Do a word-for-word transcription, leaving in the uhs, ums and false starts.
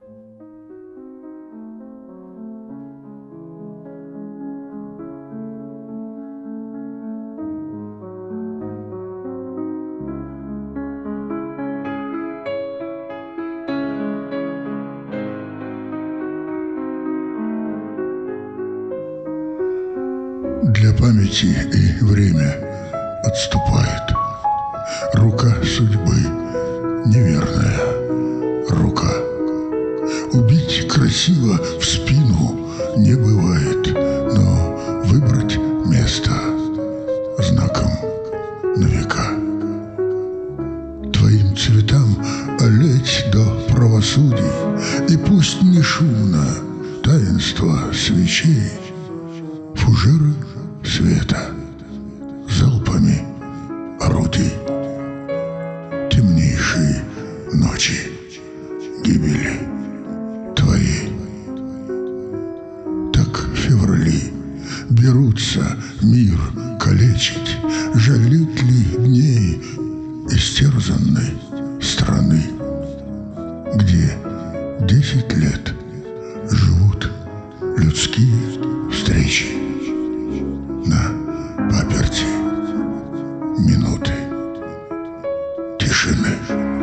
Для памяти и время отступает. Рука судьбы, неверная рука. Убить красиво в спину не бывает, но выбрать место знаком на века. Твоим цветам олеть до правосудий, и пусть не шумно таинство свечей, фужеры света залпами орудий, темнейшие ночи гибели твоей. Так феврали берутся мир калечить, жалит ли дней истерзанной страны, где десять лет живут людские встречи на паперти минуты тишины.